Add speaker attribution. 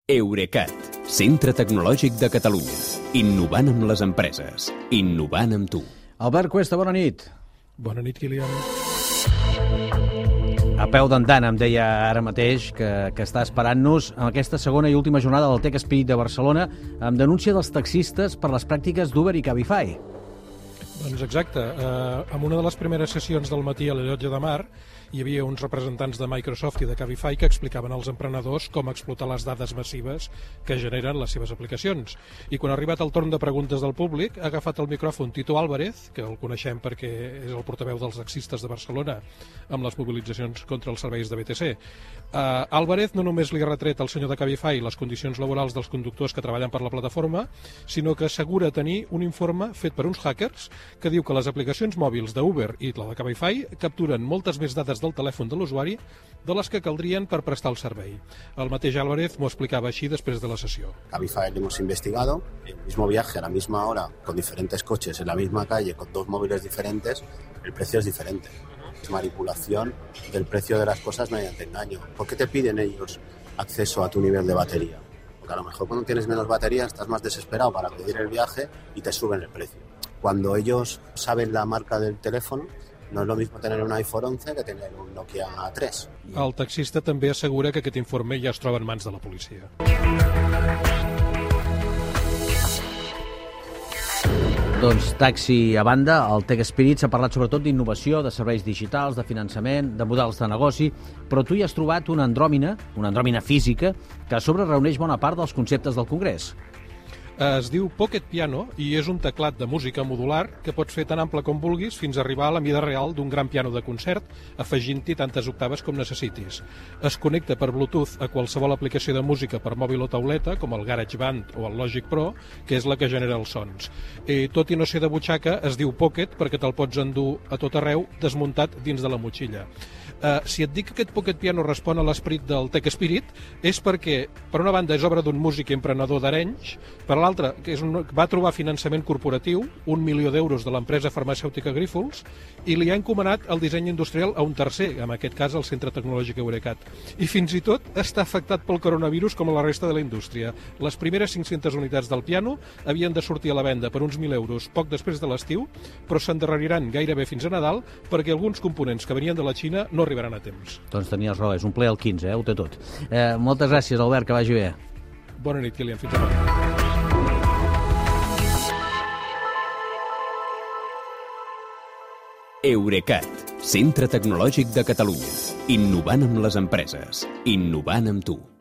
Speaker 1: Eurecat, centre tecnològic de Catalunya. Innovant amb les empreses. Innovant amb tu.
Speaker 2: Albert Cuesta, bona nit.
Speaker 3: Bona nit, Kilian.
Speaker 2: A peu d'andana, em deia ara mateix que està esperant-nos en aquesta segona i última jornada del Tech Spirit de Barcelona amb denúncia dels taxistes per les pràctiques d'Uber i Cabify.
Speaker 3: Doncs exacte. En una de les primeres sessions del matí a la Llotja de Mar hi havia uns representants de Microsoft i de Cabify que explicaven als emprenedors com explotar les dades massives que generen les seves aplicacions. I quan ha arribat el torn de preguntes del públic, ha agafat el micròfon Tito Álvarez, que el coneixem perquè és el portaveu dels taxistes de Barcelona amb les mobilitzacions contra els serveis de BTC. Álvarez no només li ha retret al senyor de Cabify les condicions laborals dels conductors que treballen per la plataforma, sinó que assegura tenir un informe fet per uns hackers que diu que les aplicacions mòbils d'Uber i la de Cabify capturen moltes més dades del telèfon de l'usuari de les que caldrien per prestar el servei. El mateix Álvarez m'ho explicava així després de la sessió.
Speaker 4: Cabify lo hemos investigado, el mismo viaje a la misma hora, con diferentes coches en la misma calle, con dos móviles diferentes, el precio es diferente. Es manipulación del precio de las cosas mediante engaño. ¿Por qué te piden ellos acceso a tu nivel de batería? Porque a lo mejor cuando tienes menos batería estás más desesperado para pedir el viaje y te suben el precio. Cuando ellos saben la marca del teléfono, no es lo mismo tener un iPhone 11 que tener un Nokia 3.
Speaker 3: El taxista també assegura que aquest informe ja es troba en mans de la policia.
Speaker 2: Doncs taxi a banda, el Tech Spirit s'ha parlat sobretot d'innovació, de serveis digitals, de finançament, de models de negoci, però tu hi has trobat una andròmina física, que a sobre reuneix bona part dels conceptes del Congrés.
Speaker 3: Es diu Pocket Piano i és un teclat de música modular que pots fer tan ample com vulguis fins a arribar a la mida real d'un gran piano de concert, afegint-hi tantes octaves com necessitis. Es connecta per Bluetooth a qualsevol aplicació de música per mòbil o tauleta, com el GarageBand o el Logic Pro, que és la que genera els sons. Tot i no ser de butxaca, es diu Pocket perquè te'l pots endur a tot arreu desmuntat dins de la motxilla. Si et dic que aquest Pocket Piano respon a l'esperit del Tech Spirit és perquè, per una banda, és obra d'un músic i emprenedor d'Arenys, per l'altra, que va trobar finançament corporatiu, 1 milió d'euros de l'empresa farmacèutica Grífols, i li ha encomanat el disseny industrial a un tercer, en aquest cas el Centre Tecnològic Eurecat. I fins i tot està afectat pel coronavirus com a la resta de la indústria. Les primeres 500 unitats del piano havien de sortir a la venda per uns 1.000 euros poc després de l'estiu, però s'endarreriran gairebé fins a Nadal perquè alguns components que venien de la Xina no arribaran a temps.
Speaker 2: Doncs tenies raó, és un ple al 15, ho té tot. Moltes gràcies, Albert, que vagi bé.
Speaker 3: Bona nit, Kilian, fins demà.
Speaker 1: Eurecat, centre tecnològic de Catalunya. Innovant amb les empreses. Innovant amb tu.